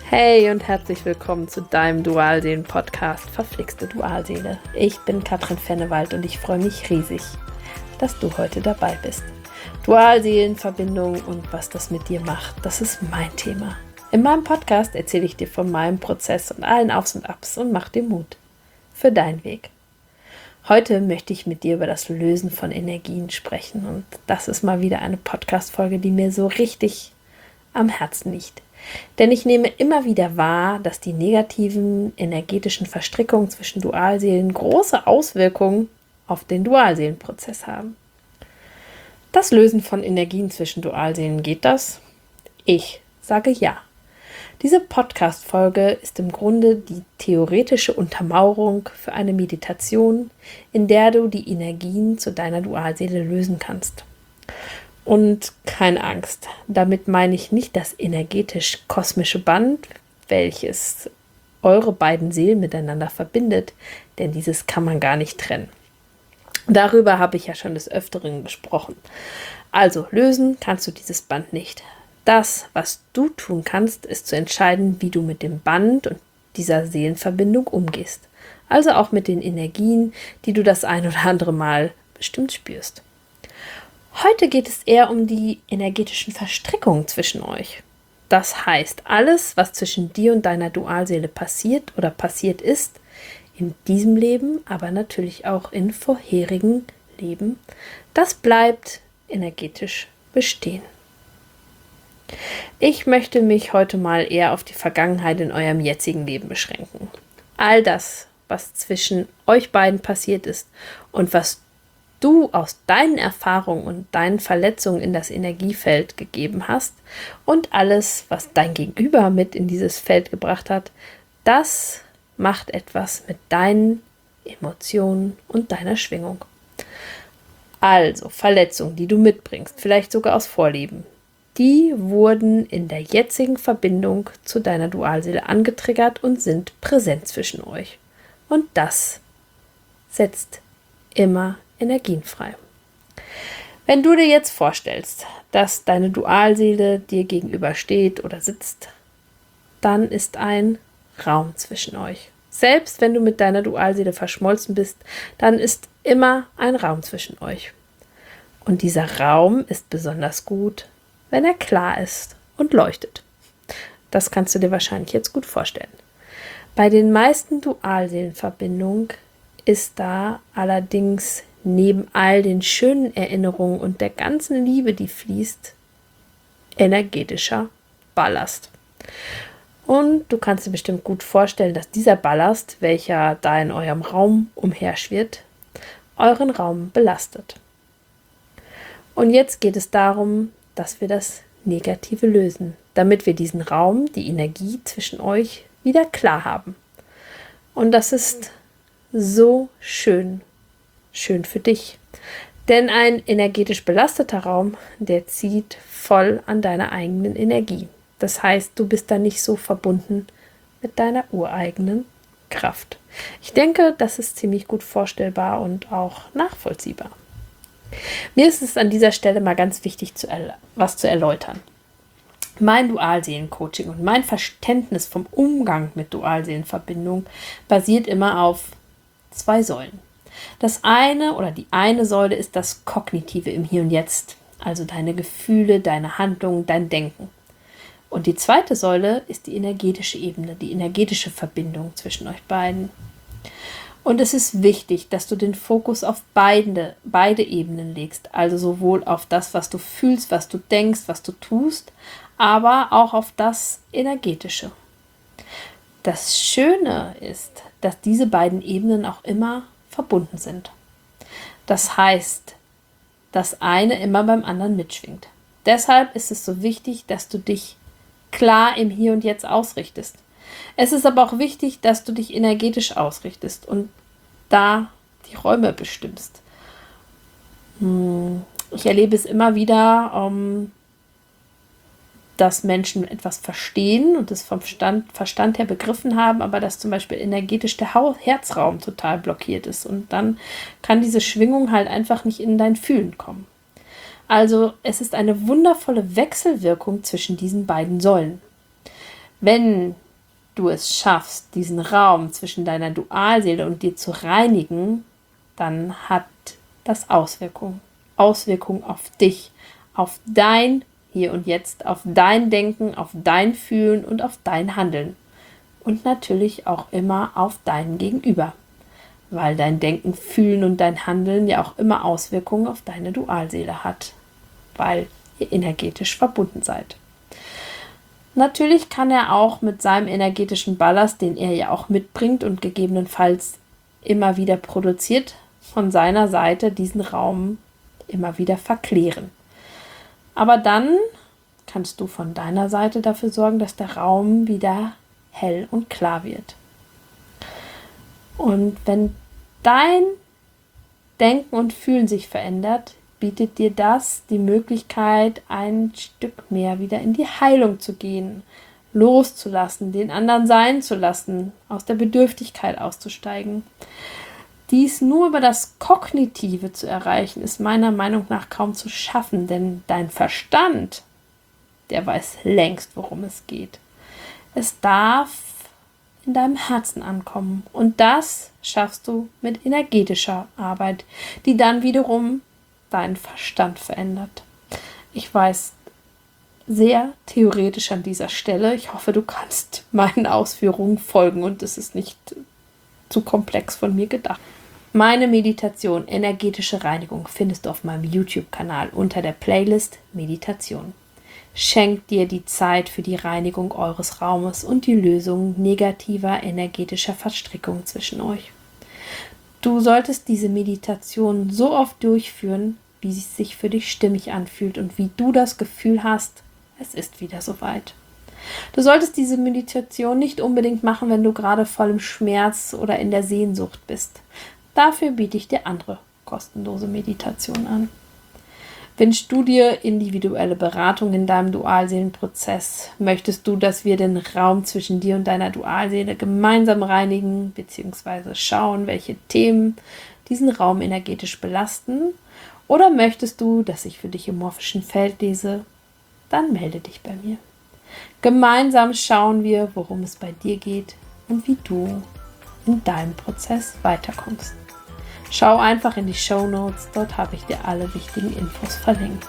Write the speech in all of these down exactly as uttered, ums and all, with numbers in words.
Hey und herzlich willkommen zu deinem Dualseelen-Podcast Verflixte Dualseele. Ich bin Katrin Fennewald und ich freue mich riesig, dass du heute dabei bist. Dualseelenverbindung und was das mit dir macht, das ist mein Thema. In meinem Podcast erzähle ich dir von meinem Prozess und allen Aufs und Abs und mach dir Mut für deinen Weg. Heute möchte ich mit dir über das Lösen von Energien sprechen und das ist mal wieder eine Podcast-Folge, die mir so richtig am Herzen liegt. Denn ich nehme immer wieder wahr, dass die negativen energetischen Verstrickungen zwischen Dualseelen große Auswirkungen auf den Dualseelenprozess haben. Das Lösen von Energien zwischen Dualseelen, geht das? Ich sage ja. Diese Podcast-Folge ist im Grunde die theoretische Untermauerung für eine Meditation, in der du die Energien zu deiner Dualseele lösen kannst. Und keine Angst, damit meine ich nicht das energetisch-kosmische Band, welches eure beiden Seelen miteinander verbindet, denn dieses kann man gar nicht trennen. Darüber habe ich ja schon des Öfteren gesprochen. Also lösen kannst du dieses Band nicht. Das, was du tun kannst, ist zu entscheiden, wie du mit dem Band und dieser Seelenverbindung umgehst. Also auch mit den Energien, die du das ein oder andere Mal bestimmt spürst. Heute geht es eher um die energetischen Verstrickungen zwischen euch. Das heißt, alles, was zwischen dir und deiner Dualseele passiert oder passiert ist, in diesem Leben, aber natürlich auch in vorherigen Leben, das bleibt energetisch bestehen. Ich möchte mich heute mal eher auf die Vergangenheit in eurem jetzigen Leben beschränken. All das, was zwischen euch beiden passiert ist und was du aus deinen Erfahrungen und deinen Verletzungen in das Energiefeld gegeben hast und alles, was dein Gegenüber mit in dieses Feld gebracht hat, das macht etwas mit deinen Emotionen und deiner Schwingung. Also Verletzungen, die du mitbringst, vielleicht sogar aus Vorleben, die wurden in der jetzigen Verbindung zu deiner Dualseele angetriggert und sind präsent zwischen euch. Und das setzt immer Energien frei. Wenn du dir jetzt vorstellst, dass deine Dualseele dir gegenüber steht oder sitzt, dann ist ein Raum zwischen euch. Selbst wenn du mit deiner Dualseele verschmolzen bist, dann ist immer ein Raum zwischen euch. Und dieser Raum ist besonders gut, wenn er klar ist und leuchtet. Das kannst du dir wahrscheinlich jetzt gut vorstellen. Bei den meisten Dualseelenverbindungen ist da allerdings neben all den schönen Erinnerungen und der ganzen Liebe, die fließt, energetischer Ballast. Und du kannst dir bestimmt gut vorstellen, dass dieser Ballast, welcher da in eurem Raum umherschwirrt, euren Raum belastet. Und jetzt geht es darum, dass wir das Negative lösen, damit wir diesen Raum, die Energie zwischen euch wieder klar haben. Und das ist so schön. Schön für dich. Denn ein energetisch belasteter Raum, der zieht voll an deiner eigenen Energie. Das heißt, du bist da nicht so verbunden mit deiner ureigenen Kraft. Ich denke, das ist ziemlich gut vorstellbar und auch nachvollziehbar. Mir ist es an dieser Stelle mal ganz wichtig, zu erl- was zu erläutern. Mein Dualseelencoaching und mein Verständnis vom Umgang mit Dualseelenverbindung basiert immer auf zwei Säulen. Das eine oder die eine Säule ist das Kognitive im Hier und Jetzt, also deine Gefühle, deine Handlungen, dein Denken. Und die zweite Säule ist die energetische Ebene, die energetische Verbindung zwischen euch beiden. Und es ist wichtig, dass du den Fokus auf beide, beide Ebenen legst, also sowohl auf das, was du fühlst, was du denkst, was du tust, aber auch auf das Energetische. Das Schöne ist, dass diese beiden Ebenen auch immer verbunden sind. Das heißt, das eine immer beim anderen mitschwingt. Deshalb ist es so wichtig, dass du dich klar im Hier und Jetzt ausrichtest. Es ist aber auch wichtig, dass du dich energetisch ausrichtest und da die Räume bestimmst. Ich erlebe es immer wieder, dass Menschen etwas verstehen und es vom Verstand, Verstand her begriffen haben, aber dass zum Beispiel energetisch der Herzraum total blockiert ist und dann kann diese Schwingung halt einfach nicht in dein Fühlen kommen. Also es ist eine wundervolle Wechselwirkung zwischen diesen beiden Säulen. Wenn du es schaffst, diesen Raum zwischen deiner Dualseele und dir zu reinigen, dann hat das Auswirkungen. Auswirkungen auf dich, auf dein Hier und Jetzt, auf dein Denken, auf dein Fühlen und auf dein Handeln. Und natürlich auch immer auf dein Gegenüber, weil dein Denken, Fühlen und dein Handeln ja auch immer Auswirkungen auf deine Dualseele hat, weil ihr energetisch verbunden seid. Natürlich kann er auch mit seinem energetischen Ballast, den er ja auch mitbringt und gegebenenfalls immer wieder produziert, von seiner Seite diesen Raum immer wieder verklären. Aber dann kannst du von deiner Seite dafür sorgen, dass der Raum wieder hell und klar wird. Und wenn dein Denken und Fühlen sich verändert, bietet dir das die Möglichkeit, ein Stück mehr wieder in die Heilung zu gehen, loszulassen, den anderen sein zu lassen, aus der Bedürftigkeit auszusteigen. Dies nur über das Kognitive zu erreichen, ist meiner Meinung nach kaum zu schaffen, denn dein Verstand, der weiß längst, worum es geht. Es darf in deinem Herzen ankommen und das schaffst du mit energetischer Arbeit, die dann wiederum deinen Verstand verändert. Ich weiß, sehr theoretisch an dieser Stelle. Ich hoffe, du kannst meinen Ausführungen folgen und es ist nicht zu komplex von mir gedacht. Meine Meditation Energetische Reinigung findest du auf meinem YouTube-Kanal unter der Playlist Meditation. Schenk dir die Zeit für die Reinigung eures Raumes und die Lösung negativer energetischer Verstrickungen zwischen euch. Du solltest diese Meditation so oft durchführen, wie sie sich für dich stimmig anfühlt und wie du das Gefühl hast, es ist wieder soweit. Du solltest diese Meditation nicht unbedingt machen, wenn du gerade voll im Schmerz oder in der Sehnsucht bist. Dafür biete ich dir andere kostenlose Meditationen an. Wünschst du dir individuelle Beratung in deinem Dualseelenprozess? Möchtest du, dass wir den Raum zwischen dir und deiner Dualseele gemeinsam reinigen bzw. schauen, welche Themen diesen Raum energetisch belasten? Oder möchtest du, dass ich für dich im morphischen Feld lese? Dann melde dich bei mir. Gemeinsam schauen wir, worum es bei dir geht und wie du in deinem Prozess weiterkommst. Schau einfach in die Shownotes, dort habe ich dir alle wichtigen Infos verlinkt.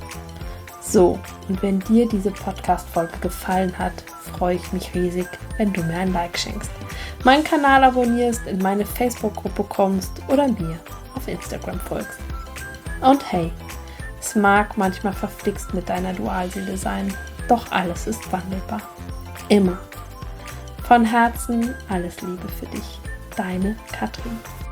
So, und wenn dir diese Podcast-Folge gefallen hat, freue ich mich riesig, wenn du mir ein Like schenkst, meinen Kanal abonnierst, in meine Facebook-Gruppe kommst oder mir auf Instagram folgst. Und hey, es mag manchmal verflixt mit deiner Dualseele sein, doch alles ist wandelbar. Immer. Von Herzen alles Liebe für dich. Deine Katrin.